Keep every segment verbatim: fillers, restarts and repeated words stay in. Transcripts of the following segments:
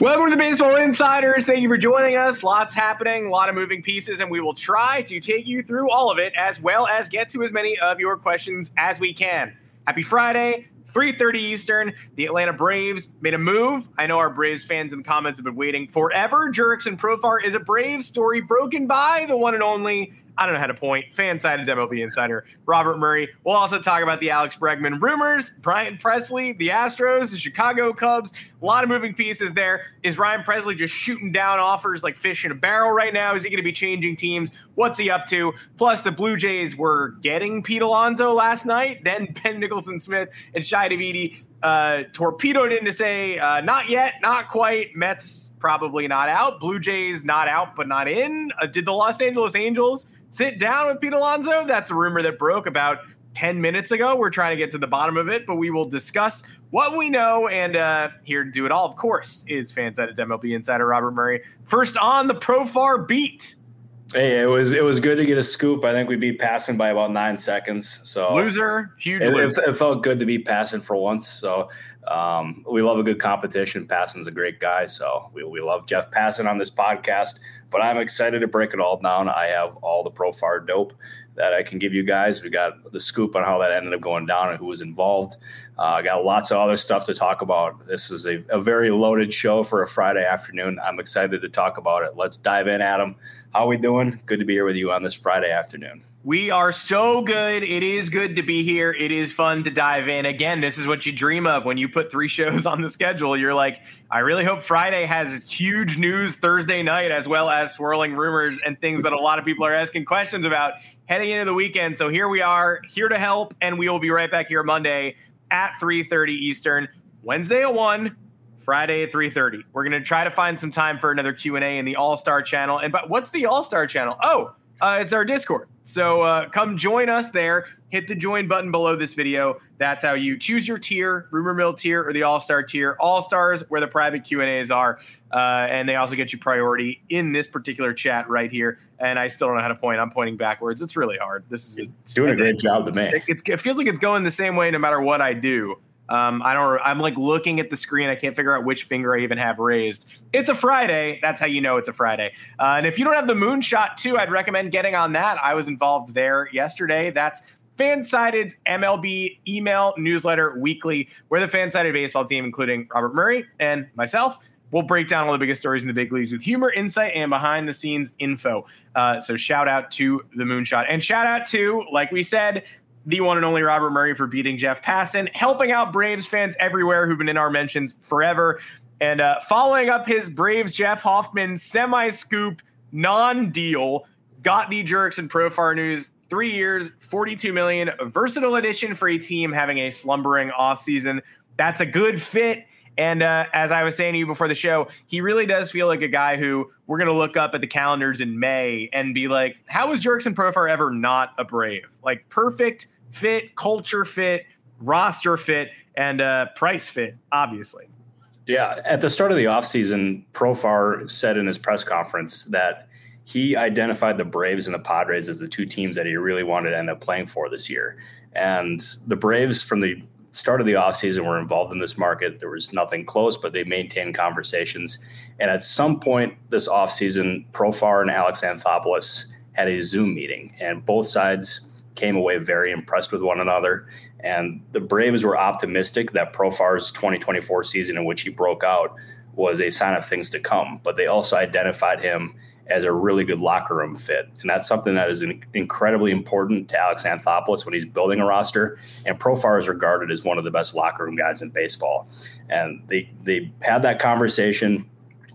Welcome to the Baseball Insiders. Thank you for joining us. Lots happening, a lot of moving pieces, and we will try to take you through all of it as well as get to as many of your questions as we can. Happy Friday, three thirty Eastern. The Atlanta Braves made a move. I know our Braves fans in the comments have been waiting forever. Jurickson Profar is a Braves story broken by the one and only, I don't know how to point, fan-sided M L B insider Robert Murray. We'll also talk about the Alex Bregman rumors, Brian Presley, the Astros, the Chicago Cubs. A lot of moving pieces there. Is Ryan Presley just shooting down offers like fish in a barrel right now? Is he going to be changing teams? What's he up to? Plus, the Blue Jays were getting Pete Alonso last night. Then Ben Nicholson-Smith and Shai Davidi uh, torpedoed in to say, uh, not yet, not quite. Mets probably not out. Blue Jays not out, but not in. Uh, did the Los Angeles Angels sit down with Pete Alonso? That's a rumor that broke about ten minutes ago. We're trying to get to the bottom of it, but we will discuss what we know. And uh, here to do it all, of course, is FanSided's M L B insider Robert Murray. First on the Profar beat. Hey, it was it was good to get a scoop. I think we beat Passan by about nine seconds. So loser, huge it, loser. It, it felt good to beat Passan for once. So um, we love a good competition. Passan's a great guy, so we we love Jeff Passan on this podcast. But I'm excited to break it all down. I have all the Profar dope that I can give you guys. We got the scoop on how that ended up going down and who was involved. Uh, I got lots of other stuff to talk about. This is a, a very loaded show for a Friday afternoon. I'm excited to talk about it. Let's dive in, Adam. How we doing? Good to be here with you on this Friday afternoon. We are so good. It is good to be here. It is fun to dive in. Again, this is what you dream of when you put three shows on the schedule. You're like, I really hope Friday has huge news Thursday night, as well as swirling rumors and things that a lot of people are asking questions about heading into the weekend. So here we are, here to help, and we will be right back here Monday at three thirty Eastern, Wednesday at one, Friday at three thirty. We're going to try to find some time for another Q and A in the All-Star channel. And but what's the All-Star channel? Oh, uh, it's our Discord. So uh, come join us there. Hit the join button below this video. That's how you choose your tier, Rumor Mill tier or the All-Star tier. All-Stars, where the private Q and A's are. Uh, and they also get you priority in this particular chat right here. And I still don't know how to point. I'm pointing backwards. It's really hard. This is You're doing a great job to me. It, it feels like it's going the same way no matter what I do. Um, I don't. I'm like looking at the screen. I can't figure out which finger I even have raised. It's a Friday. That's how you know it's a Friday. Uh, and if you don't have the moonshot too, I'd recommend getting on that. I was involved there yesterday. That's FanSided's M L B email newsletter weekly, where the FanSided baseball team, including Robert Murray and myself, we'll break down all the biggest stories in the big leagues with humor, insight, and behind-the-scenes info. Uh, so shout out to the moonshot. And shout out to, like we said, the one and only Robert Murray for beating Jeff Passan, helping out Braves fans everywhere who've been in our mentions forever. And uh, following up his Braves Jeff Hoffman semi-scoop non-deal, got the Jurickson Profar news. Three years, forty-two million dollars, versatile addition for a team having a slumbering offseason. That's a good fit. And uh, as I was saying to you before the show, he really does feel like a guy who we're going to look up at the calendars in May and be like, how was Jurickson Profar ever not a Brave? Like perfect fit, culture fit, roster fit, and uh, price fit, obviously. Yeah, at the start of the offseason, Profar said in his press conference that he identified the Braves and the Padres as the two teams that he really wanted to end up playing for this year. And the Braves, from the start of the offseason, were involved in this market. There was nothing close, but they maintained conversations. And at some point this offseason, Profar and Alex Anthopoulos had a Zoom meeting, and both sides came away very impressed with one another. And the Braves were optimistic that Profar's twenty twenty-four season, in which he broke out, was a sign of things to come. But they also identified him as a really good locker room fit. And that's something that is incredibly important to Alex Anthopoulos when he's building a roster. And Profar is regarded as one of the best locker room guys in baseball. And they they had that conversation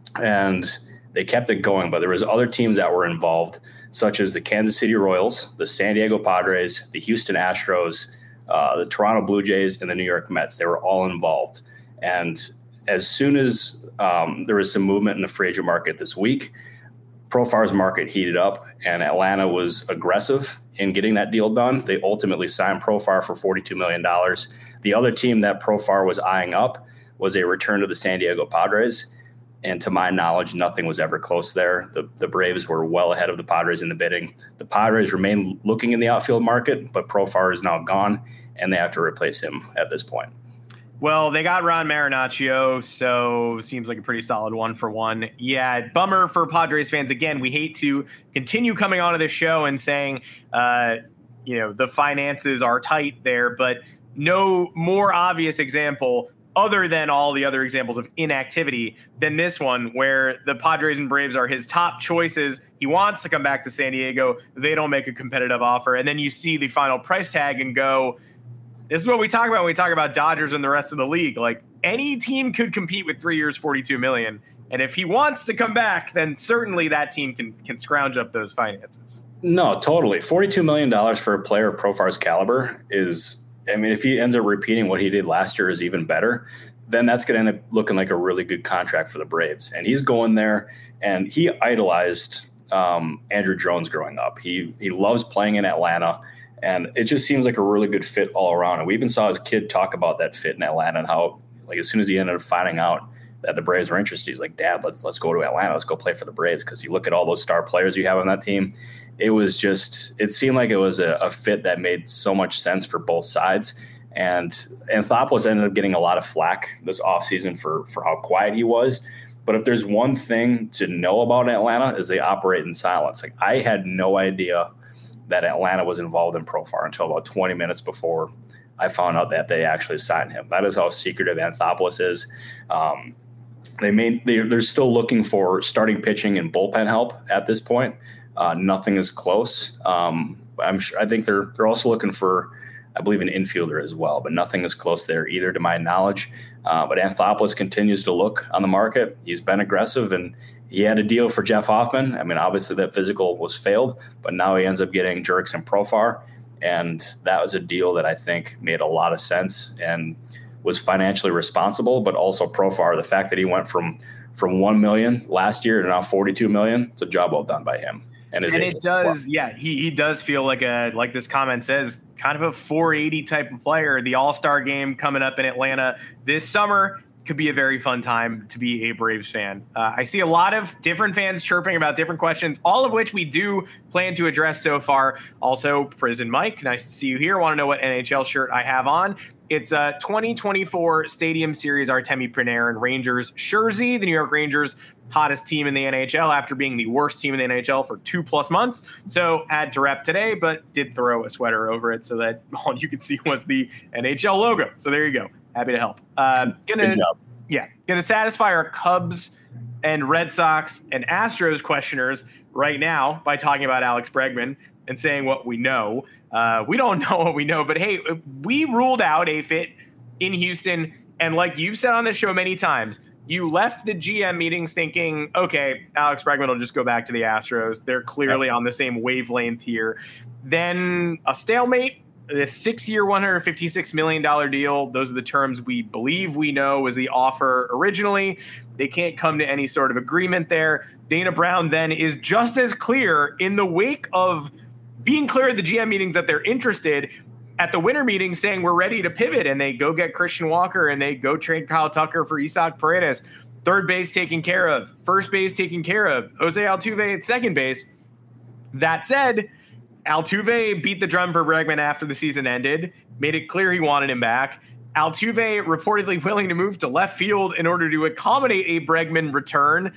and they kept it going. But there was other teams that were involved, such as the Kansas City Royals, the San Diego Padres, the Houston Astros, uh, the Toronto Blue Jays, and the New York Mets. They were all involved. And as soon as um, there was some movement in the free agent market this week, Profar's market heated up, and Atlanta was aggressive in getting that deal done. They ultimately signed Profar for forty-two million dollars. The other team that Profar was eyeing up was a return to the San Diego Padres. And to my knowledge, nothing was ever close there. The, the Braves were well ahead of the Padres in the bidding. The Padres remain looking in the outfield market, but Profar is now gone, and they have to replace him at this point. Well, they got Ron Marinaccio, so seems like a pretty solid one for one. Yeah, bummer for Padres fans. Again, we hate to continue coming onto this show and saying, uh, you know, the finances are tight there, but no more obvious example other than all the other examples of inactivity than this one, where the Padres and Braves are his top choices. He wants to come back to San Diego. They don't make a competitive offer. And then you see the final price tag and go, this is what we talk about when we talk about Dodgers and the rest of the league. Like, any team could compete with three years, forty-two million dollars. And if he wants to come back, then certainly that team can can scrounge up those finances. No, totally. forty-two million dollars for a player of Profar's caliber is, I mean, if he ends up repeating what he did last year is even better, then that's going to end up looking like a really good contract for the Braves. And he's going there, and he idolized um, Andrew Jones growing up. He he loves playing in Atlanta. And it just seems like a really good fit all around. And we even saw his kid talk about that fit in Atlanta and how, like, as soon as he ended up finding out that the Braves were interested, he's like, Dad, let's let's go to Atlanta. Let's go play for the Braves. Because you look at all those star players you have on that team, it was just, it seemed like it was a, a fit that made so much sense for both sides. And Anthopoulos ended up getting a lot of flack this offseason for, for how quiet he was. But if there's one thing to know about Atlanta is they operate in silence. Like, I had no idea that Atlanta was involved in Profar until about twenty minutes before I found out that they actually signed him. That is how secretive Anthopoulos is. Um, they made they, they're still looking for starting pitching and bullpen help at this point. Uh, nothing is close. Um, I'm sure. I think they're they're also looking for, I believe, an infielder as well, but nothing is close there either, to my knowledge. Uh, but Anthopoulos continues to look on the market. He's been aggressive, and he had a deal for Jeff Hoffman. I mean, obviously that physical was failed, but now he ends up getting Jurickson Profar, and that was a deal that I think made a lot of sense and was financially responsible, but also Profar, the fact that he went from from one million last year to now forty-two million, it's a job well done by him. And, and it does, yeah, he, he does feel like a, like this comment says, kind of a four eighty type of player. The All-Star game coming up in Atlanta this summer could be a very fun time to be a Braves fan. Uh, I see a lot of different fans chirping about different questions, all of which we do plan to address so far. Also, Prison Mike, nice to see you here. Want to know what N H L shirt I have on? It's a twenty twenty-four Stadium Series Artemi Panarin Rangers jersey. The New York Rangers, hottest team in the N H L after being the worst team in the N H L for two plus months. So had to rep today, but did throw a sweater over it so that all you could see was the N H L logo. So there you go. Happy to help. Uh, gonna, yeah, gonna satisfy our Cubs and Red Sox and Astros questioners right now by talking about Alex Bregman and saying what we know. Uh, we don't know what we know, but hey, we ruled out a fit in Houston. And like you've said on this show many times, you left the G M meetings thinking, okay, Alex Bregman will just go back to the Astros. They're clearly on the same wavelength here. Then a stalemate, a six-year, one hundred fifty-six million dollars deal. Those are the terms we believe we know was the offer originally. They can't come to any sort of agreement there. Dana Brown then is just as clear in the wake of being clear at the G M meetings that they're interested, at the winter meeting saying we're ready to pivot, and they go get Christian Walker and they go trade Kyle Tucker for Isaac Paredes. Third base taken care of, first base taken care of, Jose Altuve at second base. That said, Altuve beat the drum for Bregman after the season ended, made it clear he wanted him back. Altuve reportedly willing to move to left field in order to accommodate a Bregman return.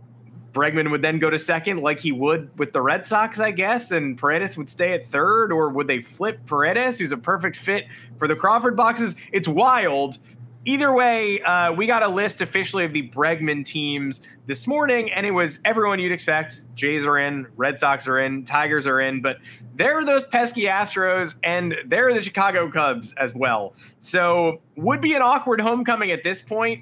Bregman would then go to second like he would with the Red Sox, I guess, and Paredes would stay at third, or would they flip Paredes, who's a perfect fit for the Crawford boxes? It's wild. Either way, uh, we got a list officially of the Bregman teams this morning, and it was everyone you'd expect. Jays are in, Red Sox are in, Tigers are in, but there are those pesky Astros, and there are the Chicago Cubs as well. So would be an awkward homecoming at this point.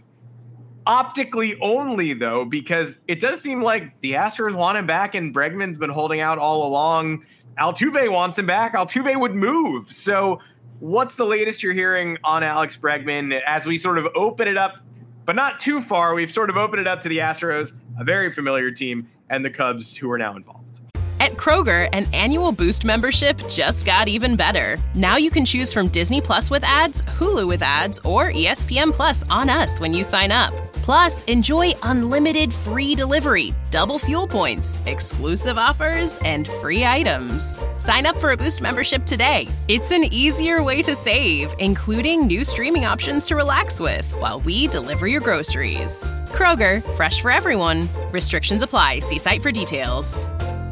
Optically only, though, because it does seem like the Astros want him back, and Bregman's been holding out all along. Altuve wants him back. Altuve would move. So what's the latest you're hearing on Alex Bregman as we sort of open it up, but not too far? We've sort of opened it up to the Astros, a very familiar team, and the Cubs, who are now involved. At Kroger, an annual Boost membership just got even better. Now you can choose from Disney Plus with ads, Hulu with ads, or E S P N Plus on us when you sign up. Plus, enjoy unlimited free delivery, double fuel points, exclusive offers, and free items. Sign up for a Boost membership today. It's an easier way to save, including new streaming options to relax with while we deliver your groceries. Kroger, fresh for everyone. Restrictions apply. See site for details.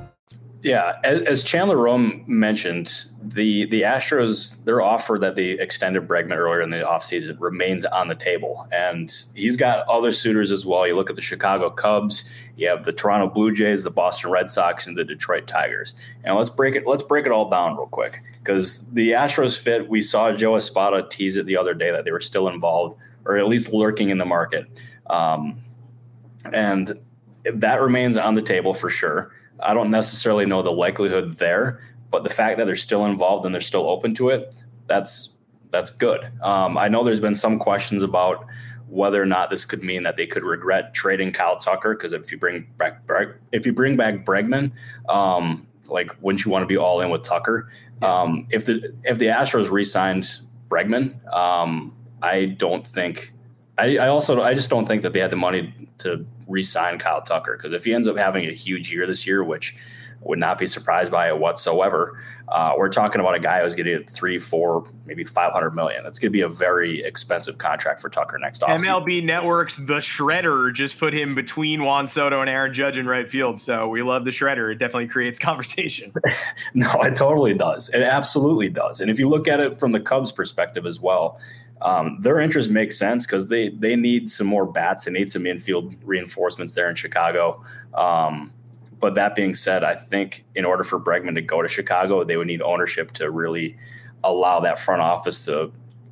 Yeah, as, as Chandler Rome mentioned, the the Astros, their offer that they extended Bregman earlier in the offseason remains on the table. And he's got other suitors as well. You look at the Chicago Cubs, you have the Toronto Blue Jays, the Boston Red Sox, and the Detroit Tigers. And let's break it, let's break it all down real quick. Because the Astros fit, we saw Joe Espada tease it the other day that they were still involved, or at least lurking in the market. Um, and that remains on the table for sure. I don't necessarily know the likelihood there, but the fact that they're still involved and they're still open to it, that's that's good. Um, I know there's been some questions about whether or not this could mean that they could regret trading Kyle Tucker, because if you bring back if you bring back Bregman, um, like wouldn't you want to be all in with Tucker? Um, if the if the Astros re-signed Bregman, um, I don't think. I, I also I just don't think that they had the money to re-sign Kyle Tucker, because if he ends up having a huge year this year, which would not be surprised by it whatsoever, uh, we're talking about a guy who's going to get three, four, maybe five hundred million. That's going to be a very expensive contract for Tucker next offseason. M L B Network's The Shredder just put him between Juan Soto and Aaron Judge in right field. So we love The Shredder. It definitely creates conversation. No, it totally does. It absolutely does. And if you look at it from the Cubs' perspective as well, Um, their interest makes sense because they they need some more bats. They need some infield reinforcements there in Chicago. Um, but that being said, I think in order for Bregman to go to Chicago, they would need ownership to really allow that front office to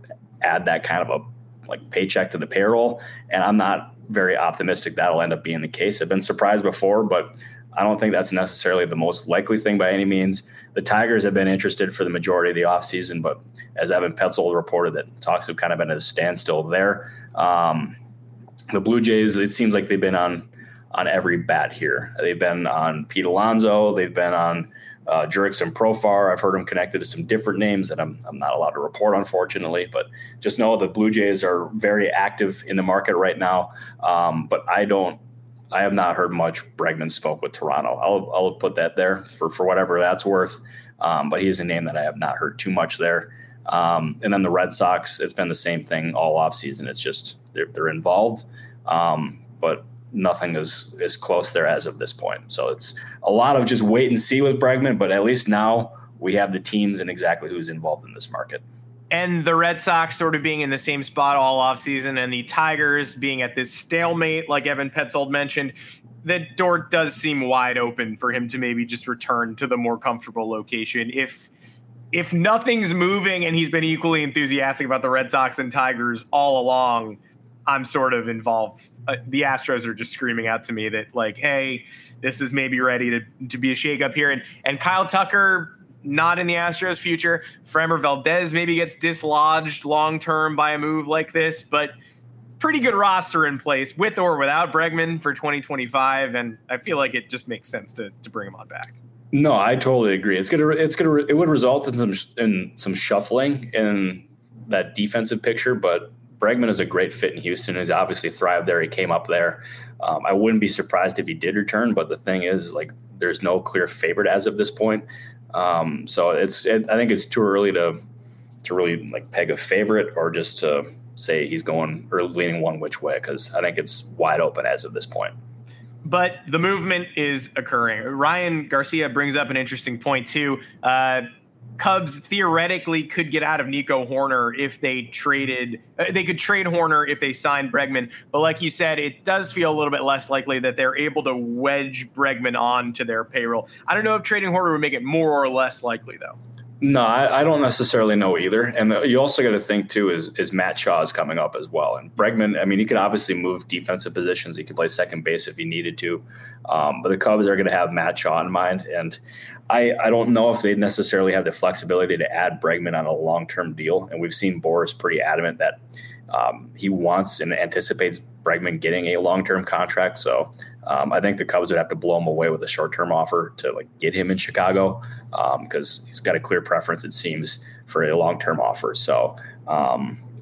add that kind of a like paycheck to the payroll. And I'm not very optimistic that'll end up being the case. I've been surprised before, but I don't think that's necessarily the most likely thing by any means. The Tigers have been interested for the majority of the offseason, but as Evan Petzold reported, that talks have kind of been at a standstill there. Um, the Blue Jays, it seems like they've been on on every bat here. They've been on Pete Alonso. They've been on uh, Jurickson Profar. I've heard them connected to some different names that I'm, I'm not allowed to report, unfortunately. But just know the Blue Jays are very active in the market right now. Um, but I don't. I have not heard much Bregman spoke with Toronto. I'll I'll put that there for, for whatever that's worth. Um, but he's a name that I have not heard too much there. Um, and then the Red Sox, it's been the same thing all offseason. It's just they're, they're involved, um, but nothing is, is close there as of this point. So it's a lot of just wait and see with Bregman, but at least now we have the teams and exactly who's involved in this market. And the Red Sox sort of being in the same spot all offseason, and the Tigers being at this stalemate, like Evan Petzold mentioned, the door does seem wide open for him to maybe just return to the more comfortable location. If if nothing's moving and he's been equally enthusiastic about the Red Sox and Tigers all along, I'm sort of involved. Uh, the Astros are just screaming out to me that, like, hey, this is maybe ready to, to be a shakeup here. And, and Kyle Tucker, not in the Astros' future. Framber Valdez maybe gets dislodged long-term by a move like this, but pretty good roster in place with or without Bregman for twenty twenty-five. And I feel like it just makes sense to to bring him on back. No, I totally agree. It's gonna, it's gonna, it would result in some in some shuffling in that defensive picture, but Bregman is a great fit in Houston. He's obviously thrived there. He came up there. Um, I wouldn't be surprised if he did return, but the thing is, like, there's no clear favorite as of this point. Um, so it's, it, I think it's too early to, to really like peg a favorite or just to say he's going or leaning one which way, because I think it's wide open as of this point. But the movement is occurring. Ryan Garcia brings up an interesting point too. Uh, Cubs theoretically could get out of Nico Hoerner if they traded. Uh, they could trade Hoerner if they signed Bregman. But like you said, it does feel a little bit less likely that they're able to wedge Bregman onto their payroll. I don't know if trading Hoerner would make it more or less likely, though. No, I, I don't necessarily know either. And the, you also got to think, too, is is Matt Shaw's coming up as well. And Bregman, I mean, he could obviously move defensive positions. He could play second base if he needed to. Um, but the Cubs are going to have Matt Shaw in mind. And I, I don't know if they necessarily have the flexibility to add Bregman on a long-term deal. And we've seen Boris pretty adamant that um, he wants and anticipates Bregman getting a long-term contract. So um, I think the Cubs would have to blow him away with a short-term offer to like get him in Chicago, because um, he's got a clear preference, it seems, for a long-term offer. So um,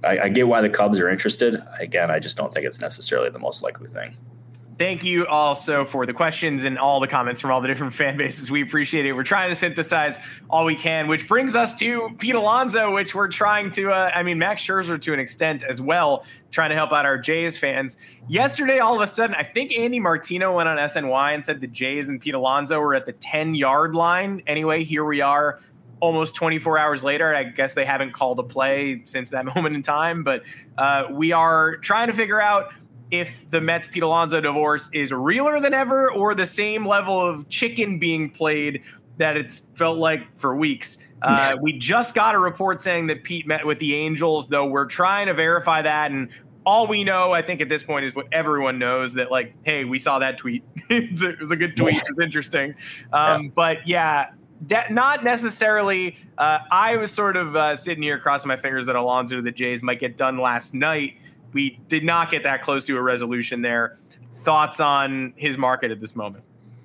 I, I get why the Cubs are interested. Again, I just don't think it's necessarily the most likely thing. Thank you also for the questions and all the comments from all the different fan bases. We appreciate it. We're trying to synthesize all we can, which brings us to Pete Alonso, which we're trying to, uh, I mean, Max Scherzer to an extent as well, trying to help out our Jays fans. Yesterday, all of a sudden, I think Andy Martino went on S N Y and said the Jays and Pete Alonso were at the ten-yard line. Anyway, here we are almost twenty-four hours later. I guess they haven't called a play since that moment in time, but uh, we are trying to figure out if the Mets Pete Alonso divorce is realer than ever or the same level of chicken being played that it's felt like for weeks. Uh, we just got a report saying that Pete met with the Angels, though we're trying to verify that. And all we know, I think at this point, is what everyone knows, that like, hey, we saw that tweet. It's a, it was a good tweet. It's interesting. Um, yeah. But yeah, de- not necessarily. Uh, I was sort of uh, sitting here crossing my fingers that Alonso to the Jays might get done last night. We did not get that close to a resolution there. Thoughts on his market at this moment?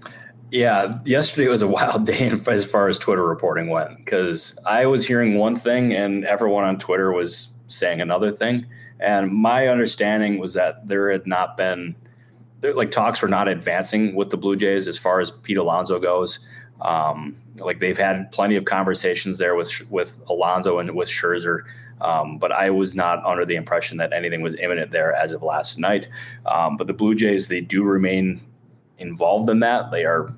Yeah, yesterday was a wild day as far as Twitter reporting went, because I was hearing one thing and everyone on Twitter was saying another thing. And my understanding was that there had not been, there, like talks were not advancing with the Blue Jays as far as Pete Alonso goes. Um, like they've had plenty of conversations there with with Alonso and with Scherzer. Um, but I was not under the impression that anything was imminent there as of last night. Um, but the Blue Jays, they do remain involved in that. They are,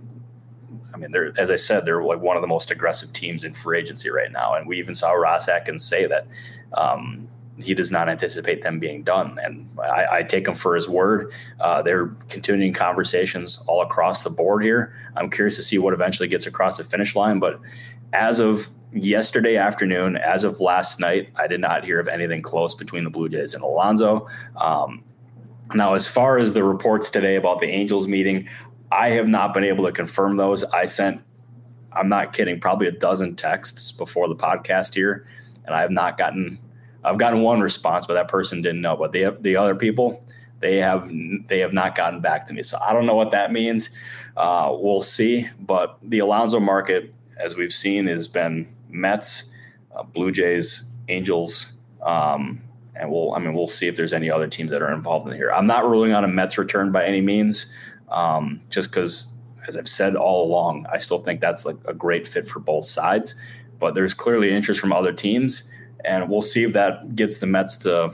I mean, they're, as I said, they're like one of the most aggressive teams in free agency right now. And we even saw Ross Atkins say that um, he does not anticipate them being done. And I, I take him for his word. Uh, they're continuing conversations all across the board here. I'm curious to see what eventually gets across the finish line. But as of yesterday afternoon, as of last night, I did not hear of anything close between the Blue Jays and Alonso. Um, now, as far as the reports today about the Angels meeting, I have not been able to confirm those. I sent, I'm not kidding, probably a dozen texts before the podcast here, and I have not gotten, I've gotten one response, but that person didn't know. But the the other people, they have they have not gotten back to me. So I don't know what that means. Uh, we'll see. But the Alonso market, as we've seen, has been Mets, uh, Blue Jays, Angels, um, and we'll. I mean, we'll see if there's any other teams that are involved in here. I'm not ruling on a Mets return by any means, um, just because, as I've said all along, I still think that's like a great fit for both sides. But there's clearly interest from other teams, and we'll see if that gets the Mets to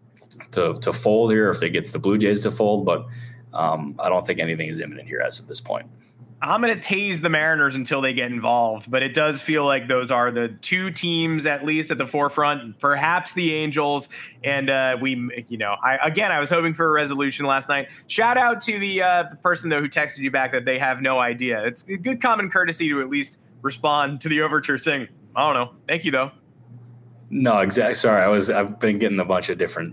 to to fold here, if they gets the Blue Jays to fold. But um, I don't think anything is imminent here as of this point. I'm going to tease the Mariners until they get involved, but it does feel like those are the two teams at least at the forefront, perhaps the Angels. And uh, we, you know, I, again, I was hoping for a resolution last night. Shout out to the uh, person, though, who texted you back that they have no idea. It's a good common courtesy to at least respond to the overture saying, I don't know. Thank you, though. No, exactly. Sorry. I was, I've been getting a bunch of different,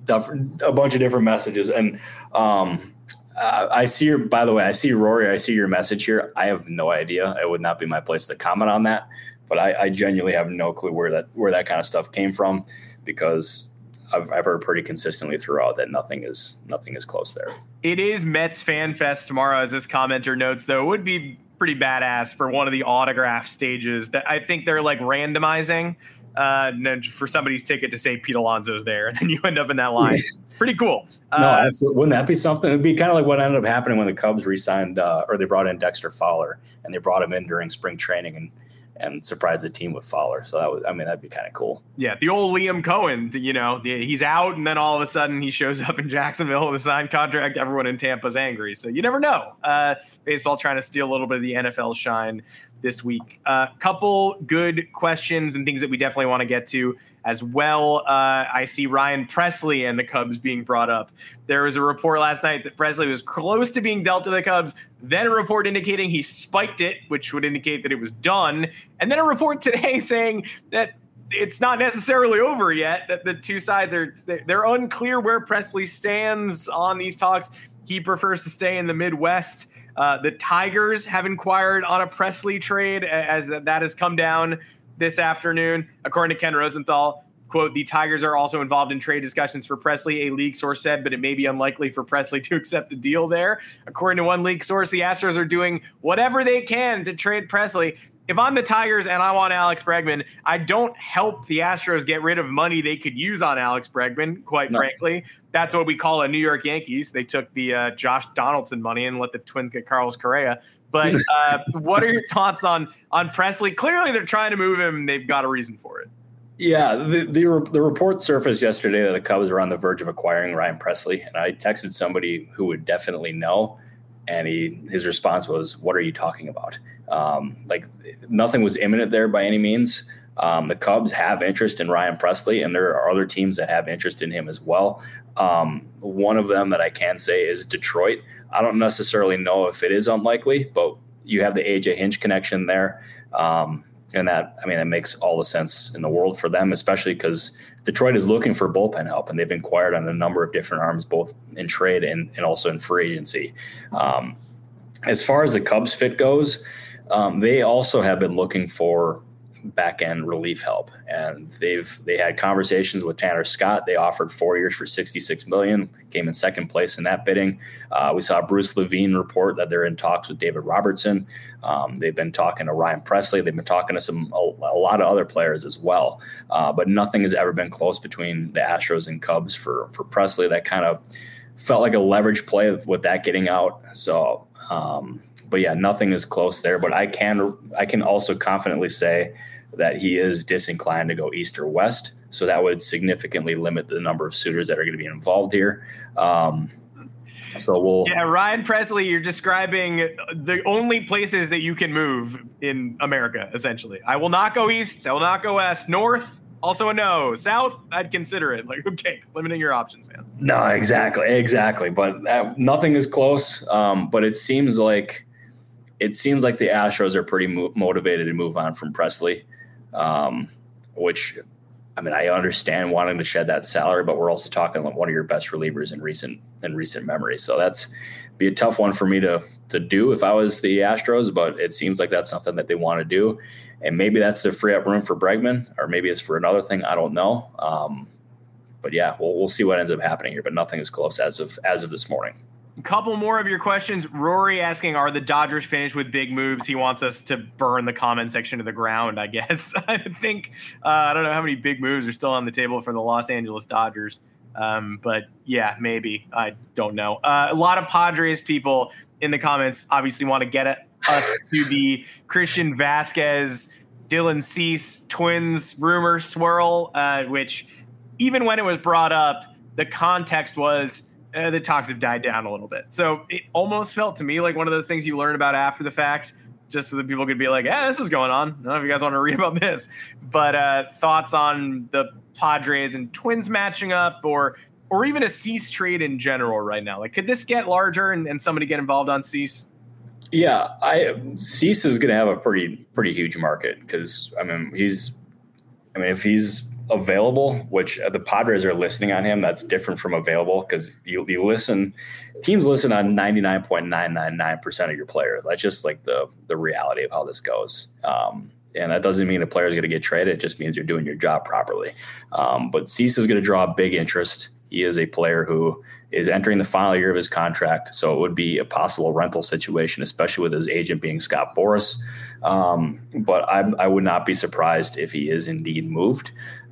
a bunch of different messages. And, um, Uh, I see your, by the way, I see Rory, I see your message here. I have no idea. It would not be my place to comment on that, but I, I genuinely have no clue where that, where that kind of stuff came from, because I've, I've heard pretty consistently throughout that nothing is, nothing is close there. It is Mets Fan Fest tomorrow, as this commenter notes, though. It would be pretty badass for one of the autograph stages that I think they're like randomizing uh, for somebody's ticket to say Pete Alonso's there, and then you end up in that line. Pretty cool. No, uh, absolutely. Wouldn't that be something? It'd be kind of like what ended up happening when the Cubs re-signed, uh, or they brought in Dexter Fowler, and they brought him in during spring training and and surprised the team with Fowler. So that was, I mean, that'd be kind of cool. Yeah, the old Liam Cohen. You know, he's out, and then all of a sudden he shows up in Jacksonville with a signed contract. Everyone in Tampa's angry. So you never know. Uh, baseball trying to steal a little bit of the N F L shine this week. A uh, couple good questions and things that we definitely want to get to as well. Uh, I see Ryan Presley and the Cubs being brought up. There was a report last night that Presley was close to being dealt to the Cubs, then a report indicating he spiked it, which would indicate that it was done, and then a report today saying that it's not necessarily over yet, that the two sides are they're unclear where Presley stands on these talks. He prefers to stay in the Midwest. Uh, the Tigers have inquired on a Presley trade, as that has come down this afternoon. According to Ken Rosenthal, quote, the Tigers are also involved in trade discussions for Presley, a league source said, but it may be unlikely for Presley to accept a deal there. According to one league source, the Astros are doing whatever they can to trade Presley. if I'm the Tigers and I want Alex Bregman, I don't help the Astros get rid of money they could use on Alex Bregman, quite no. frankly. That's what we call a New York Yankees. They took the uh, Josh Donaldson money and let the Twins get Carlos Correa. But uh, what are your thoughts on on Pressly? Clearly, they're trying to move him. They've got a reason for it. Yeah, the, the the report surfaced yesterday that the Cubs were on the verge of acquiring Ryan Pressly, and I texted somebody who would definitely know, and he his response was, "What are you talking about?" Um, like nothing was imminent there by any means. Um, the Cubs have interest in Ryan Pressly, and there are other teams that have interest in him as well. Um, one of them that I can say is Detroit. I don't necessarily know if it is unlikely, but you have the A J Hinch connection there. Um, And that, I mean, it makes all the sense in the world for them, especially because Detroit is looking for bullpen help, and they've inquired on a number of different arms, both in trade and, and also in free agency. Um, as far as the Cubs fit goes, um, they also have been looking for back-end relief help, and they've they had conversations with Tanner Scott. They offered four years for sixty-six million dollars, came in second place in that bidding. Uh, we saw Bruce Levine report that they're in talks with David Robertson. Um, they've been talking to Ryan Pressly. They've been talking to some a, a lot of other players as well, uh, but nothing has ever been close between the Astros and Cubs for for Pressly. That kind of felt like a leverage play with that getting out. So, um, but yeah, nothing is close there. But I can I can also confidently say that he is disinclined to go east or west. So that would significantly limit the number of suitors that are going to be involved here. Um, so we'll. Yeah, Ryan Pressly, you're describing the only places that you can move in America, essentially. I will not go east. I will not go west. North, also a no. South, I'd consider it. Like, okay, limiting your options, man. No, exactly. Exactly. But that, nothing is close. Um, but it seems like it seems like the Astros are pretty mo- motivated to move on from Pressly. Um, which, I mean, I understand wanting to shed that salary, but we're also talking about one of your best relievers in recent in recent memory. So that's be a tough one for me to to do if I was the Astros, but it seems like that's something that they want to do, and maybe that's to free up room for Bregman, or maybe it's for another thing. I don't know. Um, but yeah, we'll we'll see what ends up happening here. But nothing is close as of as of this morning. A couple more of your questions. Rory asking, are the Dodgers finished with big moves? He wants us to burn the comment section to the ground, I guess. I think, uh, I don't know how many big moves are still on the table for the Los Angeles Dodgers. Um, but yeah, maybe. I don't know. Uh, a lot of Padres people in the comments obviously want to get at us to the Christian Vasquez, Dylan Cease Twins rumor swirl, uh, which even when it was brought up, the context was, Uh, the talks have died down a little bit. So it almost felt to me like one of those things you learn about after the fact, just so that people could be like, yeah, this is going on. I don't know if you guys want to read about this. But uh, thoughts on the Padres and Twins matching up, or or even a Cease trade in general right now? Like, could this get larger and, and somebody get involved on Cease? Yeah, I Cease is going to have a pretty pretty huge market because, I mean, he's – I mean, if he's – available, which the Padres are listening on him, that's different from available because you, you listen, teams listen on ninety-nine point nine nine nine percent of your players. That's just like the the reality of how this goes. Um, and that doesn't mean the player is going to get traded. It just means you're doing your job properly. Um, but Cease is going to draw big interest. He is a player who is entering the final year of his contract, so it would be a possible rental situation, especially with his agent being Scott Boras. Um, but I, I would not be surprised if he is indeed moved.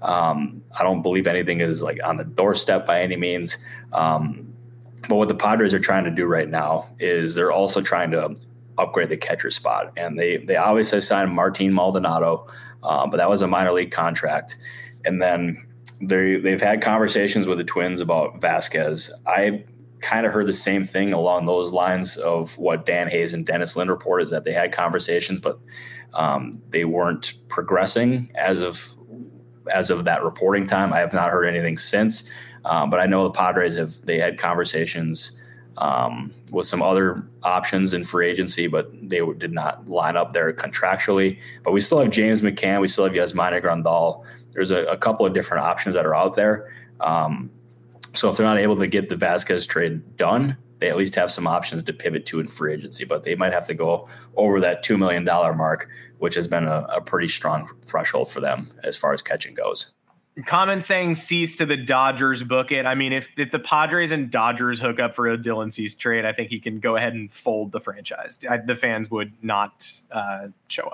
Um, I don't believe anything is like on the doorstep by any means. Um, but what the Padres are trying to do right now is they're also trying to upgrade the catcher spot. And they, they obviously signed Martin Maldonado, uh, but that was a minor league contract. And then they, they've had conversations with the Twins about Vasquez. I kind of heard the same thing along those lines of what Dan Hayes and Dennis Lind reported, is that they had conversations, but um, they weren't progressing as of as of that reporting time. I have not heard anything since, um, but I know the Padres have, they had conversations um, with some other options in free agency, but they did not line up there contractually. But we still have James McCann. We still have Yasmani Grandal. There's a, a couple of different options that are out there. Um, so if they're not able to get the Vasquez trade done, they at least have some options to pivot to in free agency, but they might have to go over that two million dollars mark, which has been a, a pretty strong threshold for them as far as catching goes. Comment saying Cease to the Dodgers, book it. I mean, if, if the Padres and Dodgers hook up for a Dylan Cease trade, I think he can go ahead and fold the franchise. I, the fans would not uh, show up.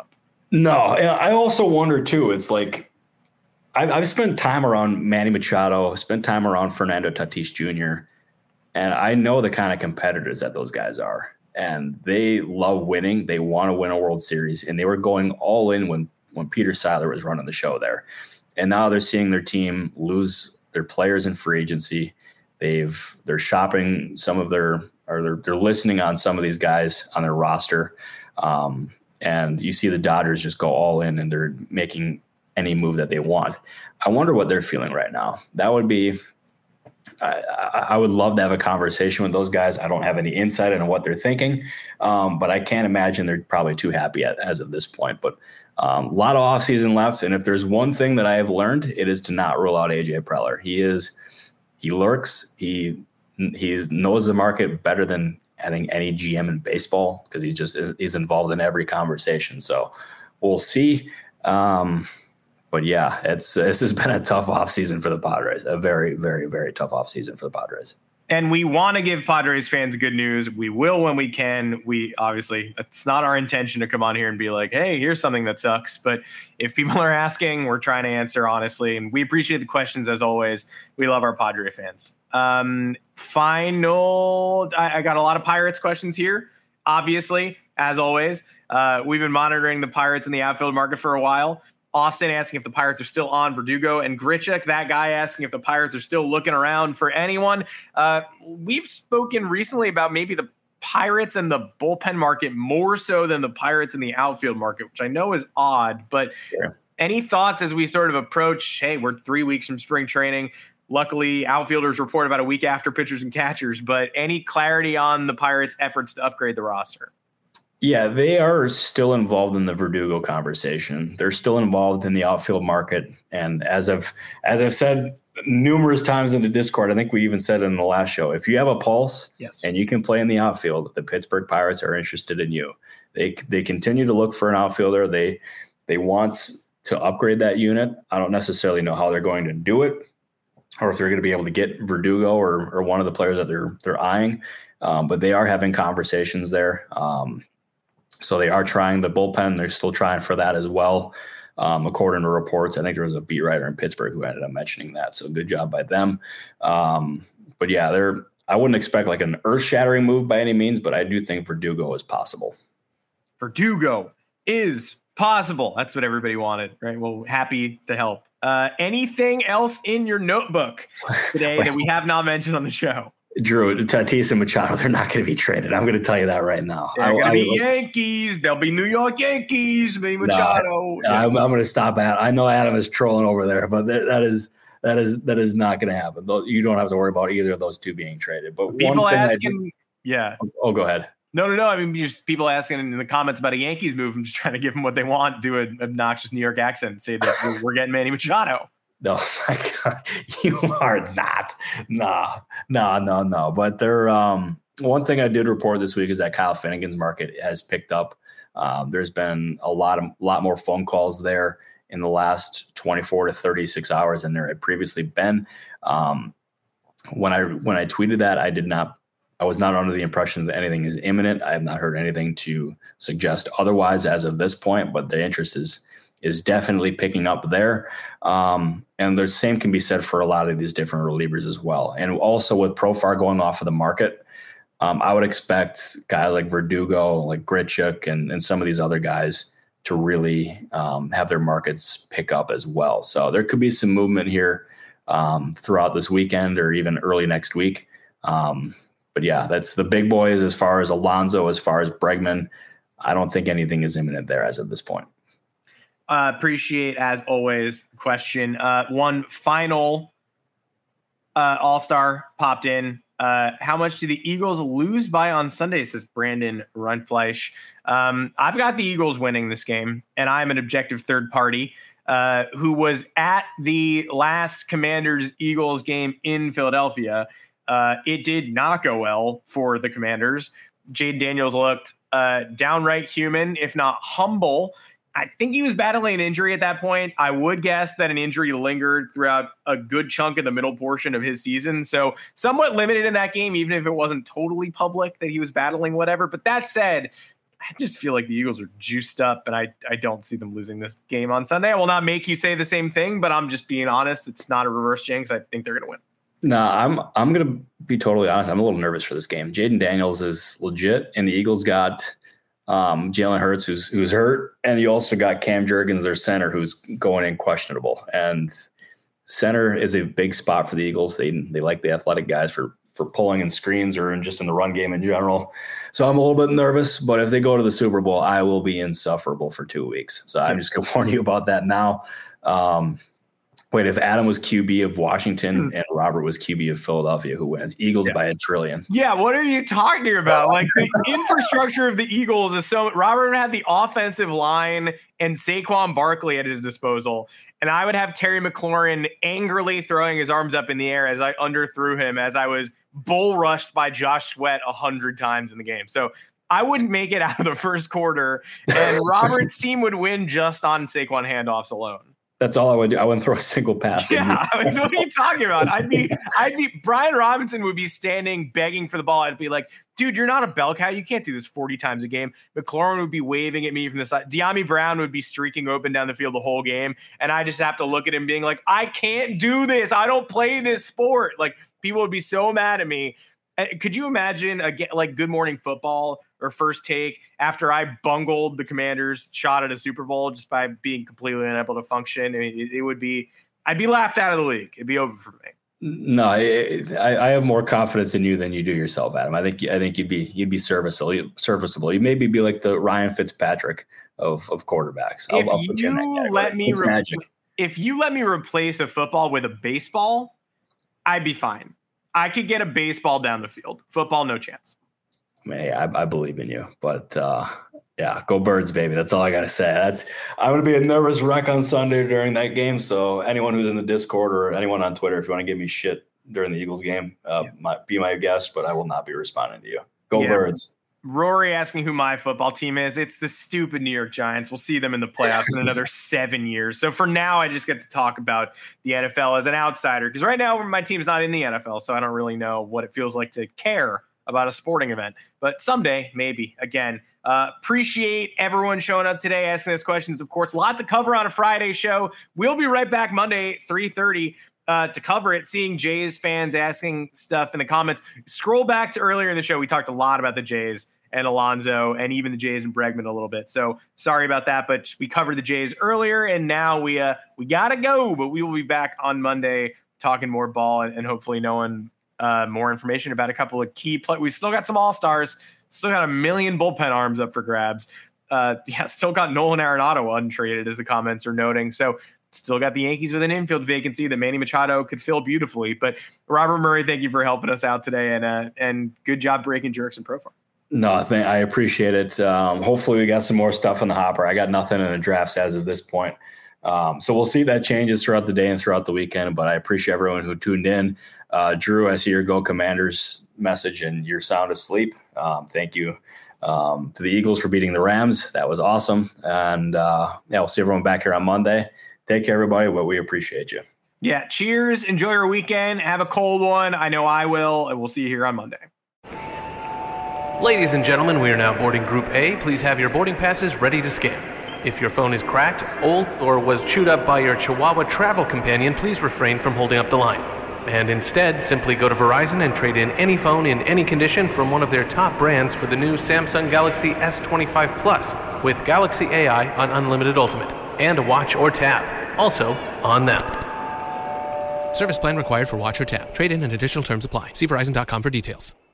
No, and I also wonder too. It's like I've, I've spent time around Manny Machado, spent time around Fernando Tatis Junior, and I know the kind of competitors that those guys are, and they love winning. They want to win a World Series, and they were going all in when when Peter Seiler was running the show there, and now they're seeing their team lose their players in free agency. They've they're shopping some of their or they're they're listening on some of these guys on their roster. Um, And you see the Dodgers just go all in and they're making any move that they want. I wonder what they're feeling right now. That would be, I, I would love to have a conversation with those guys. I don't have any insight into what they're thinking, um, but I can't imagine they're probably too happy at, as of this point. But um, a lot of offseason left. And if there's one thing that I have learned, it is to not rule out A J Preller. He is, he lurks. He, he knows the market better than I think any G M in baseball, because he just is, is involved in every conversation. So we'll see. Um, but yeah, it's this has been a tough offseason for the Padres. A very, very, very tough offseason for the Padres. And we want to give Padres fans good news. We will when we can. We obviously, it's not our intention to come on here and be like, hey, here's something that sucks. But if people are asking, we're trying to answer honestly. And we appreciate the questions as always. We love our Padre fans. Um, final, I, I got a lot of Pirates questions here. Obviously, as always, uh, we've been monitoring the Pirates in the outfield market for a while. Austin asking if the Pirates are still on Verdugo, and Grichuk, that guy, asking if the Pirates are still looking around for anyone. Uh, we've spoken recently about maybe the Pirates and the bullpen market more so than the Pirates in the outfield market, which I know is odd, but yeah. Any thoughts as we sort of approach, hey, we're three weeks from spring training. Luckily, outfielders report about a week after pitchers and catchers, but any clarity on the Pirates' efforts to upgrade the roster? Yeah, they are still involved in the Verdugo conversation. They're still involved in the outfield market. And as I've, as I've said numerous times in the Discord, I think we even said it in the last show, if you have a pulse yes. and you can play in the outfield, the Pittsburgh Pirates are interested in you. They they continue to look for an outfielder. They they want to upgrade that unit. I don't necessarily know how they're going to do it, or if they're going to be able to get Verdugo or or one of the players that they're they're eyeing. Um, but they are having conversations there. Um, So they are trying the bullpen. They're still trying for that as well. Um, according to reports, I think there was a beat writer in Pittsburgh who ended up mentioning that. So good job by them. Um, but yeah, they're, I wouldn't expect like an earth shattering move by any means, but I do think Verdugo is possible. Verdugo is possible. That's what everybody wanted, right? Well, happy to help. Uh, anything else in your notebook today that we have not mentioned on the show? Drew, Tatis and Machado, they're not going to be traded. I'm going to tell you that right now. They're going to be I, Yankees. They'll be New York Yankees. Maybe Machado. No, yeah. I'm, I'm going to stop at. I know Adam is trolling over there, but that, that is that is that is not going to happen. You don't have to worry about either of those two being traded. But people one asking, do, yeah. Oh, oh, go ahead. No, no, no. I mean, just people asking in the comments about a Yankees move. I'm just trying to give them what they want. Do an obnoxious New York accent and say that we're, we're getting Manny Machado. No, my God, you are not. No, no, no, no. But there, um, one thing I did report this week is that Kyle Finnegan's market has picked up. Um, there's been a lot of, lot more phone calls there in the last twenty-four to thirty-six hours than there had previously been. Um, when I when I tweeted that, I did not. I was not under the impression that anything is imminent. I have not heard anything to suggest otherwise as of this point. But the interest is. is definitely picking up there. Um, and the same can be said for a lot of these different relievers as well. And also with Profar going off of the market, um, I would expect guys like Verdugo, like Grichuk, and, and some of these other guys to really um, have their markets pick up as well. So there could be some movement here um, throughout this weekend or even early next week. Um, but yeah, that's the big boys as far as Alonso, as far as Bregman. I don't think anything is imminent there as of this point. Uh, appreciate, as always, the question. Uh, one final uh, all-star popped in. Uh, how much do the Eagles lose by on Sunday, says Brandon Rundfleisch. Um, I've got the Eagles winning this game, and I'm an objective third party uh, who was at the last Commanders-Eagles game in Philadelphia. Uh, it did not go well for the Commanders. Jayden Daniels looked uh, downright human, if not humble. I think he was battling an injury at that point. I would guess that an injury lingered throughout a good chunk of the middle portion of his season. So somewhat limited in that game, even if it wasn't totally public that he was battling whatever. But that said, I just feel like the Eagles are juiced up, and I, I don't see them losing this game on Sunday. I will not make you say the same thing, but I'm just being honest. It's not a reverse jinx. I think they're going to win. No, I'm I'm going to be totally honest. I'm a little nervous for this game. Jaden Daniels is legit, and the Eagles got um, Jalen Hurts, who's who's hurt, and you also got Cam Jurgens, their center, who's going in questionable. And center is a big spot for the Eagles. They they like the athletic guys for for pulling in screens or in just in the run game in general. So I'm a little bit nervous, but if they go to the Super Bowl, I will be insufferable for two weeks. So I'm just going to warn you about that now. Um, wait, if Adam was Q B of Washington and Robert was Q B of Philadelphia, who wins? Eagles yeah. by a trillion. Yeah, what are you talking about? Like, the infrastructure of the Eagles is so – Robert had the offensive line and Saquon Barkley at his disposal. And I would have Terry McLaurin angrily throwing his arms up in the air as I underthrew him as I was bull rushed by Josh Sweat a hundred times in the game. So I wouldn't make it out of the first quarter, and Robert's team would win just on Saquon handoffs alone. That's all I would do. I wouldn't throw a single pass. Yeah, what are you talking about? I'd be, I'd be. Brian Robinson would be standing begging for the ball. I'd be like, dude, you're not a bell cow. You can't do this forty times a game. McLaurin would be waving at me from the side. De'Ami Brown would be streaking open down the field the whole game, and I just have to look at him being like, I can't do this. I don't play this sport. Like, people would be so mad at me. Could you imagine a like Good Morning Football or First Take after I bungled the Commanders' shot at a Super Bowl just by being completely unable to function? I mean, it, it would be, I'd be laughed out of the league. It'd be over for me. No, I, I have more confidence in you than you do yourself, Adam. I think I think you'd be you'd be serviceable. Serviceable. You maybe be like the Ryan Fitzpatrick of of quarterbacks. I'll, if I'll put you, you in let me, re- if you let me replace a football with a baseball, I'd be fine. I could get a baseball down the field. Football, no chance. I mean, hey, I, I believe in you, but uh, yeah, go Birds, baby. That's all I got to say. That's I'm going to be a nervous wreck on Sunday during that game. So anyone who's in the Discord or anyone on Twitter, if you want to give me shit during the Eagles game, uh, yeah. my, be my guest, but I will not be responding to you. Go yeah. Birds. Rory asking who my football team is. It's the stupid New York Giants. We'll see them in the playoffs in another seven years. So for now, I just get to talk about the N F L as an outsider, because right now my team's not in the N F L, so I don't really know what it feels like to care about a sporting event. But someday, maybe. Again, uh, appreciate everyone showing up today, asking us questions. Of course, a lot to cover on a Friday show. We'll be right back Monday, three thirty. Uh, to cover it, seeing Jays fans asking stuff in the comments. Scroll back to earlier in the show. We talked a lot about the Jays and Alonso and even the Jays and Bregman a little bit. So sorry about that, but we covered the Jays earlier, and now we uh, we got to go. But we will be back on Monday talking more ball and, and hopefully knowing uh, more information about a couple of key play. We still got some all-stars, still got a million bullpen arms up for grabs. Uh, yeah, still got Nolan Arenado untraded, as the comments are noting. So still got the Yankees with an infield vacancy that Manny Machado could fill beautifully. But Robert Murray, thank you for helping us out today, and uh, and good job breaking jerks and profile. No, I think I appreciate it. Um, hopefully we got some more stuff in the hopper. I got nothing in the drafts as of this point. Um, so we'll see if that changes throughout the day and throughout the weekend, but I appreciate everyone who tuned in. Uh, Drew, I see your Go Commanders message and you're sound asleep. Um, thank you um, to the Eagles for beating the Rams. That was awesome. And uh, yeah, we'll see everyone back here on Monday. Take care, everybody. Well, we appreciate you. Yeah. Cheers. Enjoy your weekend. Have a cold one. I know I will. And we'll see you here on Monday. Ladies and gentlemen, we are now boarding Group A. Please have your boarding passes ready to scan. If your phone is cracked, old, or was chewed up by your Chihuahua travel companion, please refrain from holding up the line. And instead, simply go to Verizon and trade in any phone in any condition from one of their top brands for the new Samsung Galaxy S twenty-five Plus with Galaxy A I on Unlimited Ultimate and a watch or tab. Also on them. Service plan required for watch or tab. Trade-in and additional terms apply. See Verizon dot com for details.